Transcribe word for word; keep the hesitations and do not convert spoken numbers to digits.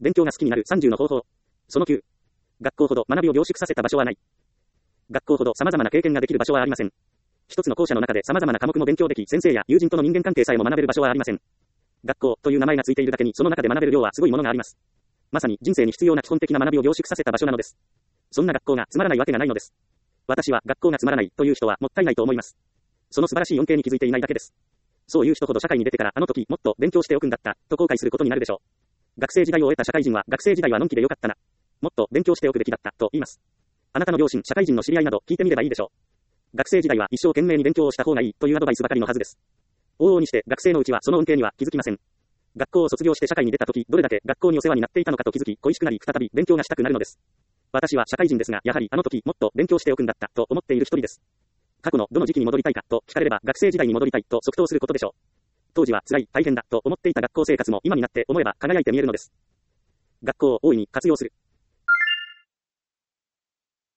勉強が好きになるさんじゅうの方法。そのきゅう。学校ほど学びを凝縮させた場所はない。学校ほど様々な経験ができる場所はありません。一つの校舎の中で様々な科目も勉強でき、先生や友人との人間関係さえも学べる場所はありません。学校という名前がついているだけに、その中で学べる量はすごいものがあります。まさに人生に必要な基本的な学びを凝縮させた場所なのです。そんな学校がつまらないわけがないのです。私は学校がつまらないという人はもったいないと思います。その素晴らしい恩恵に気づいていないだけです。そういう人ほど社会に出てからあの時もっと勉強しておくんだったと後悔することになるでしょう。学生時代を終えた社会人は学生時代はのんきでよかったな。もっと勉強しておくべきだったと言います。あなたの両親、社会人の知り合いなど聞いてみればいいでしょう。学生時代は一生懸命に勉強をした方がいいというアドバイスばかりのはずです。往々にして学生のうちはその恩恵には気づきません。学校を卒業して社会に出た時、どれだけ学校にお世話になっていたのかと気づき、恋しくなり再び勉強がしたくなるのです。私は社会人ですが、やはりあの時もっと勉強しておくんだったと思っている一人です。過去のどの時期に戻りたいかと聞かれれば学生時代に戻りたいと即答することでしょう。当時は辛い、大変だと思っていた学校生活も今になって思えば輝いて見えるのです。学校を大いに活用する。